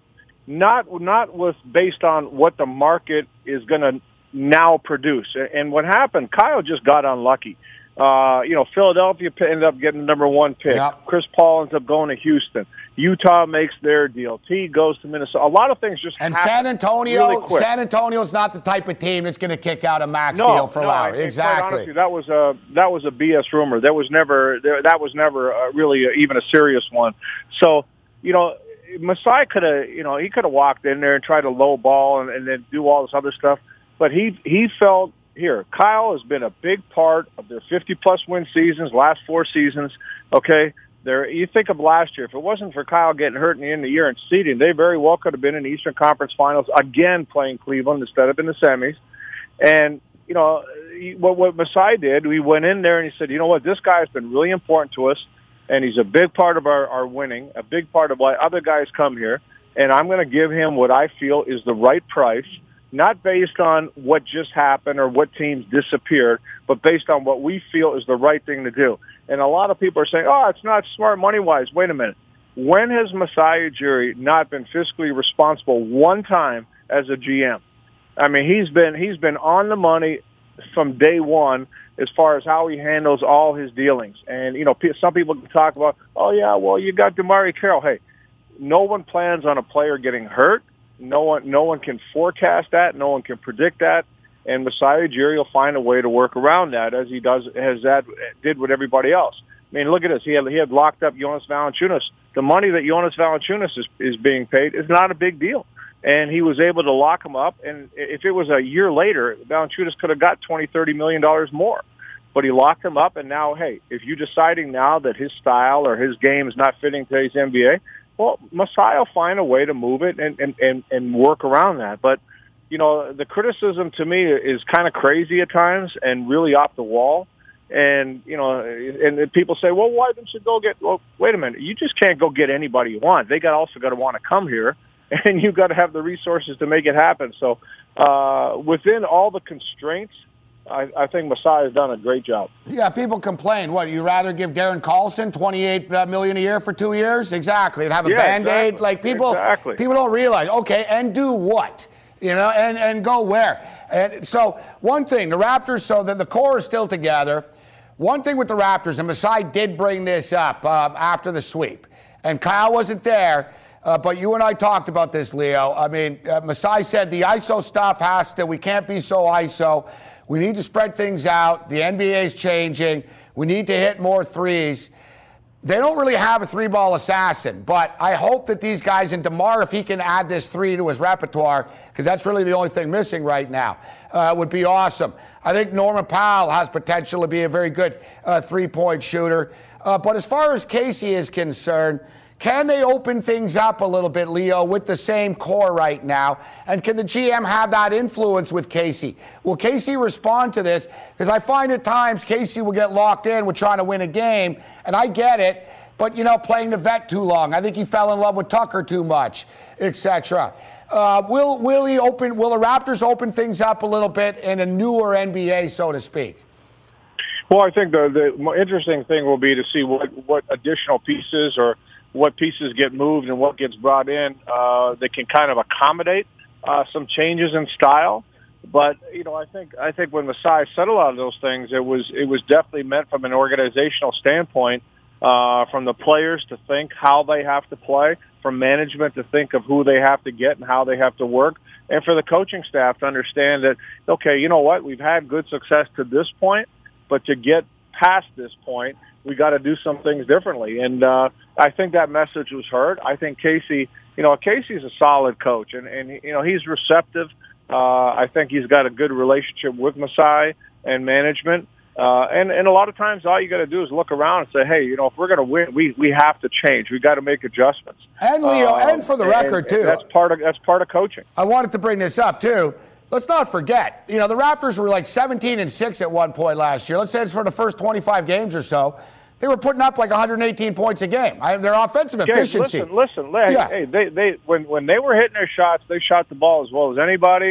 not not with based on what the market is going to now produce. And what happened, Kyle just got unlucky. Uh, you know, Philadelphia ended up getting the number one pick. Yep. Chris Paul ends up going to Houston. Utah makes their deal. T goes to Minnesota. A lot of things just
and
happen
San Antonio.
really quick.
San Antonio's not the type of team that's going to kick out a max
no,
deal for
no,
Lowry. Exactly.
Honestly, that was a that was a B S rumor. That was never that was never uh, really a, even a serious one. So you know, Masai could have you know he could have walked in there and tried to low ball and, and then do all this other stuff, but he he felt. Here, Kyle has been a big part of their fifty-plus win seasons, last four seasons. Okay, there. You think of last year. If it wasn't for Kyle getting hurt in the end of the year and seeding, they very well could have been in the Eastern Conference Finals again, playing Cleveland instead of in the semis. And you know what? What Masai did, we went in there and he said, "You know what? This guy has been really important to us, and he's a big part of our, our winning, a big part of why other guys come here. And I'm going to give him what I feel is the right price." Not based on what just happened or what teams disappeared, but based on what we feel is the right thing to do. And a lot of people are saying, oh, it's not smart money-wise. Wait a minute. When has Masai Ujiri not been fiscally responsible one time as a G M? I mean, he's been he's been on the money from day one as far as how he handles all his dealings. And, you know, some people can talk about, oh, yeah, well, you got DeMarre Carroll. Hey, no one plans on a player getting hurt. No one, no one can forecast that. No one can predict that, and Masai Ujiri will find a way to work around that, as he does, as that did with everybody else. I mean, look at this. He had he had locked up Jonas Valanciunas. The money that Jonas Valanciunas is is being paid is not a big deal, and he was able to lock him up. And if it was a year later, Valanciunas could have got twenty, thirty million dollars more. But he locked him up, and now, hey, if you're deciding now that his style or his game is not fitting today's N B A. Well, Masai will find a way to move it and, and, and, and work around that. But, you know, the criticism to me is kind of crazy at times and really off the wall. And, you know, and people say, well, why didn't you go get, well, wait a minute. You just can't go get anybody you want. They got also got to want to come here, and you've got to have the resources to make it happen. So uh, within all the constraints, I, I think Masai has done a great job.
Yeah, people complain. What, you rather give Darren Collison twenty-eight million dollars a year for two years? Exactly. And have a
yeah,
Band-Aid?
Exactly.
Like, people
exactly.
people don't realize, okay, and do what? You know, and, and go where? And so, one thing, the Raptors, so that the core is still together. One thing with the Raptors, and Masai did bring this up uh, after the sweep, and Kyle wasn't there, uh, but you and I talked about this, Leo. I mean, uh, Masai said the I S O stuff has to, we can't be so I S O. We need to spread things out. The N B A is changing. We need to hit more threes. They don't really have a three-ball assassin, but I hope that these guys, and DeMar, if he can add this three to his repertoire, because that's really the only thing missing right now, uh, would be awesome. I think Norman Powell has potential to be a very good uh, three-point shooter. Uh, but as far as Casey is concerned, can they open things up a little bit, Leo, with the same core right now? And can the G M have that influence with Casey? Will Casey respond to this? Because I find at times Casey will get locked in with trying to win a game, and I get it, but, you know, playing the vet too long. I think he fell in love with Tucker too much, et cetera. Uh, will, will, he open, will the Raptors open things up a little bit in a newer N B A, so to speak?
Well, I think the, the more interesting thing will be to see what, what additional pieces or what pieces get moved and what gets brought in uh, that can kind of accommodate uh, some changes in style. But, you know, I think I think when Masai said a lot of those things, it was it was definitely meant from an organizational standpoint, uh, from the players to think how they have to play, from management to think of who they have to get and how they have to work, and for the coaching staff to understand that, okay, you know what, we've had good success to this point, but to get past this point, we got to do some things differently. And uh, I think that message was heard. I think Casey, you know, Casey's a solid coach, and, and you know, he's receptive. Uh, I think he's got a good relationship with Masai and management. Uh, and, and a lot of times all you got to do is look around and say, hey, you know, if we're going to win, we, we have to change. We've got to make adjustments.
And, Leo, uh, and for the record,
and,
too.
And that's part of that's part of coaching.
I wanted to bring this up, too. Let's not forget, you know, the Raptors were like seventeen and six at one point last year. Let's say it's for the first twenty-five games or so. They were putting up like one hundred eighteen points a game. I, their offensive
okay,
efficiency.
Listen, listen. Hey, yeah. hey, they, they, when, when they were hitting their shots, they shot the ball as well as anybody.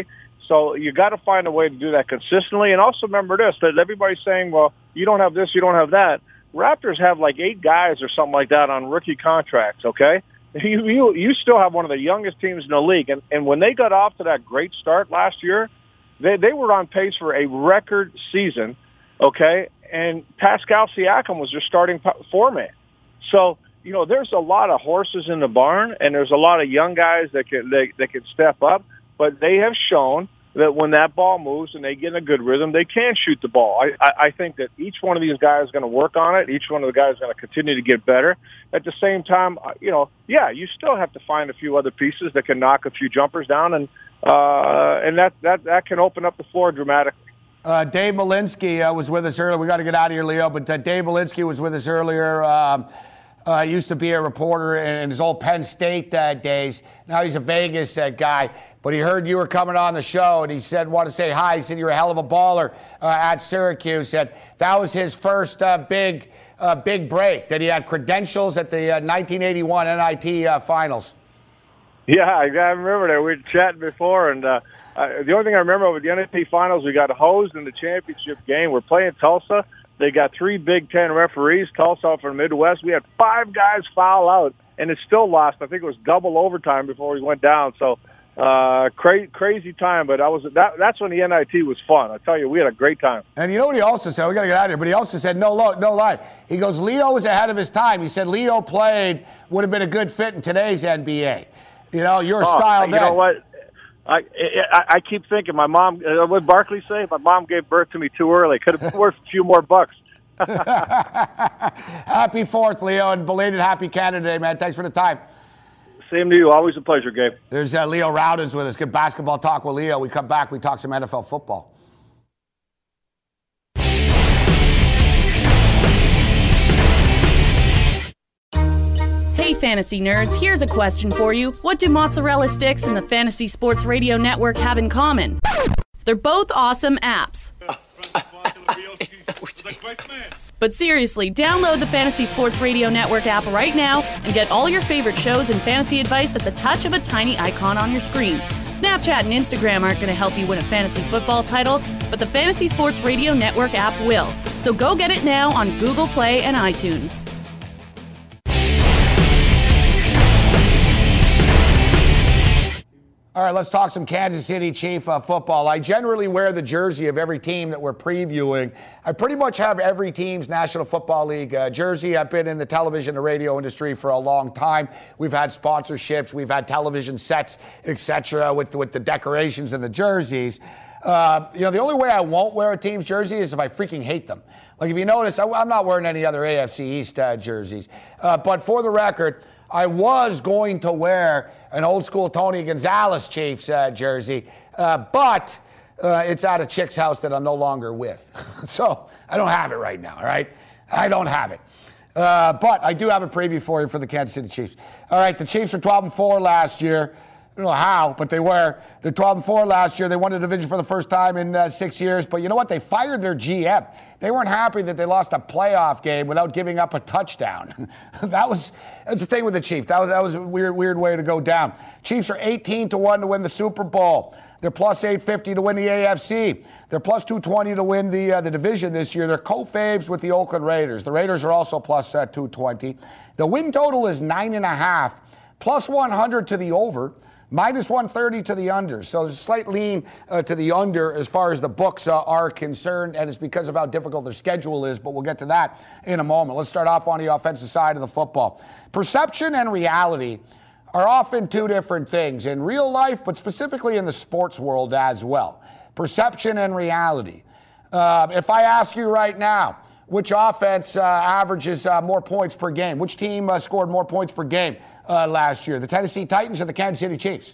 So you got to find a way to do that consistently. And also remember this, that everybody's saying, well, you don't have this, you don't have that. Raptors have like eight guys or something like that on rookie contracts, okay? You, you, you still have one of the youngest teams in the league. And, and when they got off to that great start last year, they, they were on pace for a record season, okay? And Pascal Siakam was their starting four-man. So, you know, there's a lot of horses in the barn, and there's a lot of young guys that can, they, that can step up. But they have shown that when that ball moves and they get in a good rhythm, they can shoot the ball. I, I, I think that each one of these guys is going to work on it. Each one of the guys is going to continue to get better. At the same time, you know, yeah, you still have to find a few other pieces that can knock a few jumpers down, and uh, and that, that, that can open up the floor dramatically.
Uh, Dave Malinsky uh, was with us earlier. We got to get out of here, Leo, but uh, Dave Malinsky was with us earlier. Um, uh, used to be a reporter in, in his old Penn State uh, days. Now he's a Vegas uh, guy. But he heard you were coming on the show, and he said, want to say hi. He said you're a hell of a baller uh, at Syracuse. Said that was his first uh, big uh, big break, that he had credentials at the uh, nineteen eighty-one N I T uh, finals.
Yeah, I remember that. We were chatting before, and uh, uh, the only thing I remember with the N I T finals, we got hosed in the championship game. We're playing Tulsa. They got three Big Ten referees, Tulsa from the Midwest. We had five guys foul out, and it still lost. I think it was double overtime before we went down. So, Uh, cra- crazy time, but I was that, that's when the N I T was fun. I tell you, we had a great time.
And you know what he also said? We got to get out of here. But he also said, no, lo- no lie. He goes, Leo was ahead of his time. He said Leo played, would have been a good fit in today's N B A. You know, your
oh,
style.
You
then.
know what? I, I I keep thinking my mom. Uh, what did Barkley say? My mom gave birth to me too early. Could have been worth a few more bucks.
Happy Fourth, Leo, and belated Happy Canada Day, man. Thanks for the time.
Same to you. Always a pleasure, Gabe.
There's uh, Leo Rowdens with us. Good basketball talk with Leo. We come back, we talk some N F L football.
Hey, fantasy nerds, here's a question for you. What do mozzarella sticks and the Fantasy Sports Radio Network have in common? They're both awesome apps. But seriously, download the Fantasy Sports Radio Network app right now and get all your favorite shows and fantasy advice at the touch of a tiny icon on your screen. Snapchat and Instagram aren't going to help you win a fantasy football title, but the Fantasy Sports Radio Network app will. So go get it now on Google Play and iTunes.
All right, let's talk some Kansas City Chief uh, football. I generally wear the jersey of every team that we're previewing. I pretty much have every team's National Football League uh, jersey. I've been in the television and radio industry for a long time. We've had sponsorships, we've had television sets, et cetera, with, with the decorations and the jerseys. Uh, you know, the only way I won't wear a team's jersey is if I freaking hate them. Like, if you notice, I, I'm not wearing any other A F C East uh, jerseys. Uh, but for the record, I was going to wear an old school Tony Gonzalez Chiefs uh, jersey, uh, but uh, it's at a chick's house that I'm no longer with. So I don't have it right now, all right? I don't have it. Uh, but I do have a preview for you for the Kansas City Chiefs. All right, the Chiefs were twelve and four last year. I don't know how, but they were. They're twelve and four last year. They won the division for the first time in uh, six years. But you know what? They fired their G M. They weren't happy that they lost a playoff game without giving up a touchdown. that was that's the thing with the Chiefs. That was that was a weird weird way to go down. Chiefs are eighteen to one to win the Super Bowl. They're plus eight fifty to win the A F C. They're plus two twenty to win the uh, the division this year. They're co-faves with the Oakland Raiders. The Raiders are also plus uh, two twenty. The win total is nine and a half, plus one hundred to the over. Minus one thirty to the under. So there's a slight lean uh, to the under as far as the books uh, are concerned, and it's because of how difficult their schedule is, but we'll get to that in a moment. Let's start off on the offensive side of the football. Perception and reality are often two different things in real life, but specifically in the sports world as well. Perception and reality. Uh, if I ask you right now, which offense uh, averages uh, more points per game? Which team uh, scored more points per game Uh, last year, the Tennessee Titans or the Kansas City Chiefs?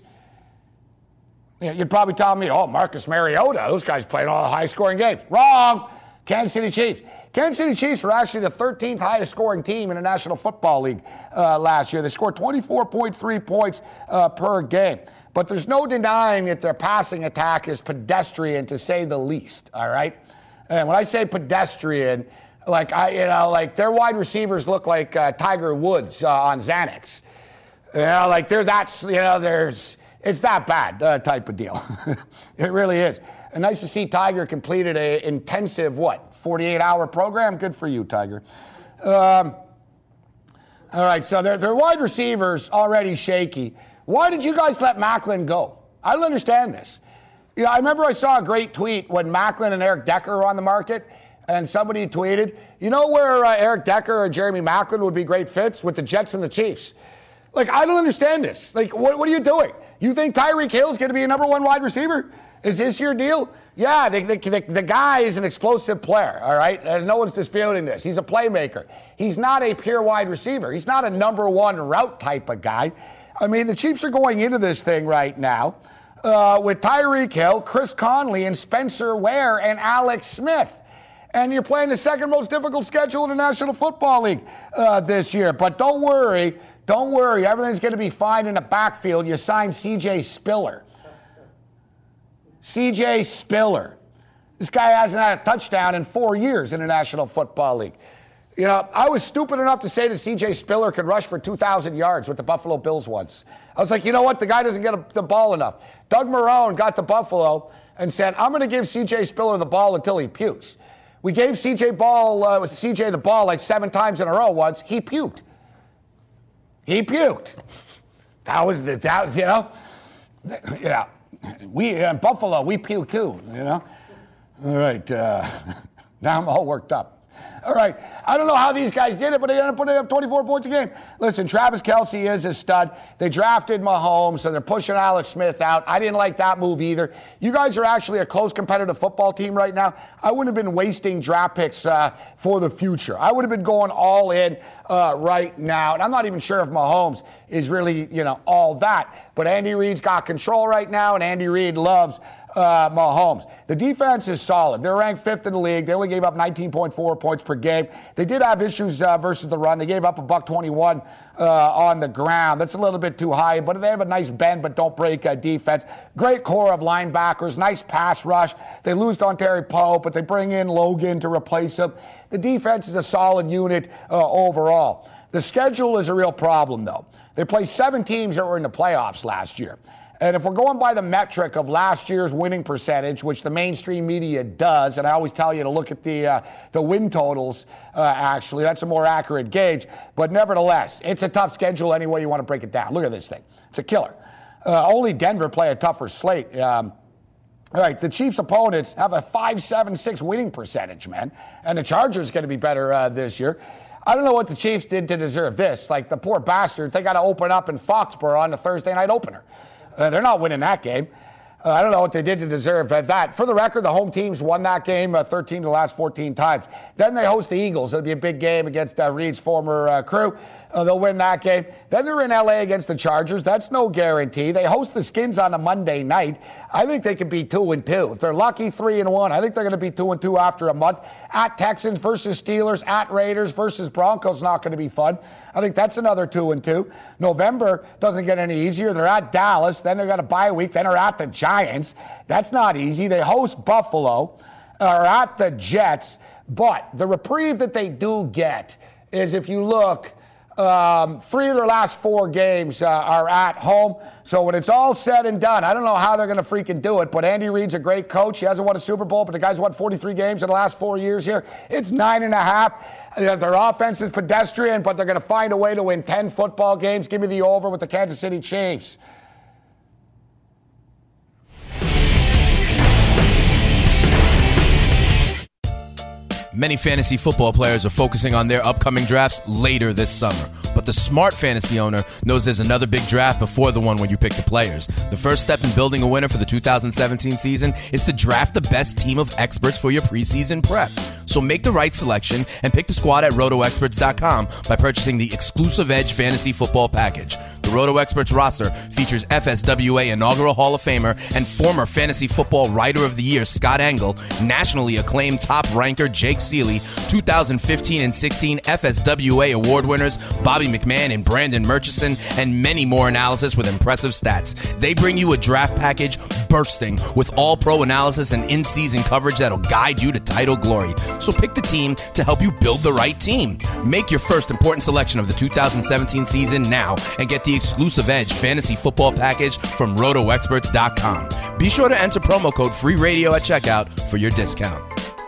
You know, you'd probably tell me, oh, Marcus Mariota, those guys played all the high-scoring games. Wrong. Kansas City Chiefs. Kansas City Chiefs were actually the thirteenth highest-scoring team in the National Football League uh, last year. They scored twenty-four point three points uh, per game. But there's no denying that their passing attack is pedestrian, to say the least, all right? And when I say pedestrian, like, I, you know, like their wide receivers look like uh, Tiger Woods uh, on Xanax. You know, like they're that's, you know, there's, It's that bad uh, type of deal. It really is. And nice to see Tiger completed an intensive, what, forty-eight hour program? Good for you, Tiger. Um, all right, so their, their wide receivers already shaky. Why did you guys let Macklin go? I don't understand this. You know, I remember I saw a great tweet when Macklin and Eric Decker were on the market, and somebody tweeted, you know where uh, Eric Decker or Jeremy Macklin would be great fits? With the Jets and the Chiefs. Like, I don't understand this. Like, what, what are you doing? You think Tyreek Hill's going to be a number one wide receiver? Is this your deal? Yeah, the, the, the, the guy is an explosive player, all right? And no one's disputing this. He's a playmaker. He's not a pure wide receiver. He's not a number one route type of guy. I mean, the Chiefs are going into this thing right now uh, with Tyreek Hill, Chris Conley, and Spencer Ware, and Alex Smith. And you're playing the second most difficult schedule in the National Football League uh, this year. But don't worry. Don't worry, everything's going to be fine in the backfield. You signed C J Spiller. C J Spiller. This guy hasn't had a touchdown in four years in the National Football League. You know, I was stupid enough to say that C J Spiller could rush for two thousand yards with the Buffalo Bills once. I was like, you know what? The guy doesn't get the ball enough. Doug Marrone got to Buffalo and said, I'm going to give C J Spiller the ball until he pukes. We gave C J ball, uh, C J the ball like seven times in a row once. He puked. He puked. That was the, that was, you know, you know, we in Buffalo, we puke too, you know. All right, uh, now I'm all worked up. All right, I don't know how these guys did it, but they ended up putting up twenty-four points a game. Listen, Travis Kelce is a stud. They drafted Mahomes, so they're pushing Alex Smith out. I didn't like that move either. You guys are actually a close competitive football team right now. I wouldn't have been wasting draft picks uh, for the future. I would have been going all in uh, right now. And I'm not even sure if Mahomes is really, you know, all that. But Andy Reid's got control right now, and Andy Reid loves Uh, Mahomes. The defense is solid. They're ranked fifth in the league. They only gave up nineteen point four points per game. They did have issues uh, versus the run. They gave up a buck twenty-one uh, on the ground. That's a little bit too high, but they have a nice bend but don't break uh, defense. Great core of linebackers. Nice pass rush. They lose Dontari Pope, but they bring in Logan to replace him. The defense is a solid unit uh, overall. The schedule is a real problem, though. They play seven teams that were in the playoffs last year. And if we're going by the metric of last year's winning percentage, which the mainstream media does, and I always tell you to look at the uh, the win totals, uh, actually, that's a more accurate gauge. But nevertheless, it's a tough schedule any way you want to break it down. Look at this thing. It's a killer. Uh, only Denver play a tougher slate. Um, all right, the Chiefs' opponents have a five seven six winning percentage, man. And the Chargers going to be better uh, this year. I don't know what the Chiefs did to deserve this. Like, the poor bastards, they got to open up in Foxborough on the Thursday night opener. Uh, they're not winning that game. Uh, I don't know what they did to deserve that. For the record, the home teams won that game uh, thirteen of the last fourteen times. Then they host the Eagles. It'll be a big game against uh, Reid's former uh, crew. Uh, they'll win that game. Then they're in L A against the Chargers. That's no guarantee. They host the Skins on a Monday night. I think they could be two and two. If they're lucky, three and one. I think they're going to be two and two after a month. At Texans versus Steelers, at Raiders versus Broncos, not going to be fun. I think that's another two and two. November doesn't get any easier. They're at Dallas. Then they've got a bye week. Then they're at the Giants. That's not easy. They host Buffalo, are at the Jets. But the reprieve that they do get is, if you look, Um, three of their last four games uh, are at home. So when it's all said and done, I don't know how they're going to freaking do it, but Andy Reid's a great coach. He hasn't won a Super Bowl, but the guy's won forty-three games in the last four years here. It's nine and a half. Uh, their offense is pedestrian, but they're going to find a way to win ten football games. Give me the over with the Kansas City Chiefs.
Many fantasy football players are focusing on their upcoming drafts later this summer. But the smart fantasy owner knows there's another big draft before the one where you pick the players. The first step in building a winner for the two thousand seventeen season is to draft the best team of experts for your preseason prep. So make the right selection and pick the squad at roto experts dot com by purchasing the exclusive Edge Fantasy Football Package. The Roto Experts roster features F S W A inaugural Hall of Famer and former Fantasy Football Writer of the Year Scott Engel, nationally acclaimed top ranker Jake Seeley, two thousand fifteen and sixteen F S W A award winners Bobby McMahon and Brandon Murchison, and many more analysis with impressive stats. They bring you a draft package bursting with all-pro analysis and in-season coverage that'll guide you to title glory. So pick the team to help you build the right team. Make your first important selection of the two thousand seventeen season now and get the exclusive Edge Fantasy Football Package from roto experts dot com. Be sure to enter promo code FREERADIO at checkout for your discount.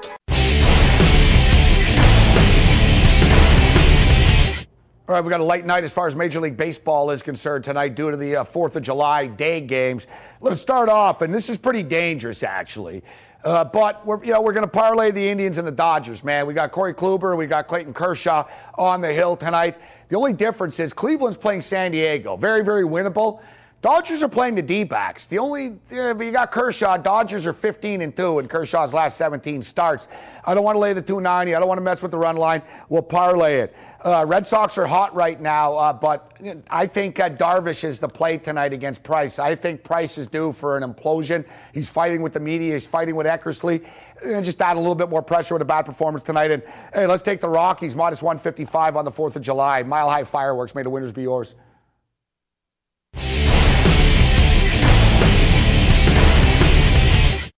All right, we've got a late night as far as Major League Baseball is concerned tonight due to the uh, fourth of July day games. Let's start off, and this is pretty dangerous, actually. Uh, but we're, you know, we're going to parlay the Indians and the Dodgers, man. We got Corey Kluber, we got Clayton Kershaw on the hill tonight. The only difference is Cleveland's playing San Diego. Very, very winnable. Dodgers are playing the D-backs. The only, uh, you got Kershaw. Dodgers are fifteen and two in Kershaw's last seventeen starts. I don't want to lay the two ninety. I don't want to mess with the run line. We'll parlay it. Uh, Red Sox are hot right now, uh, but I think uh, Darvish is the play tonight against Price. I think Price is due for an implosion. He's fighting with the media. He's fighting with Eckersley. And just add a little bit more pressure with a bad performance tonight. And, hey, let's take the Rockies, minus one fifty-five on the fourth of July. Mile-high fireworks. May the winners be yours.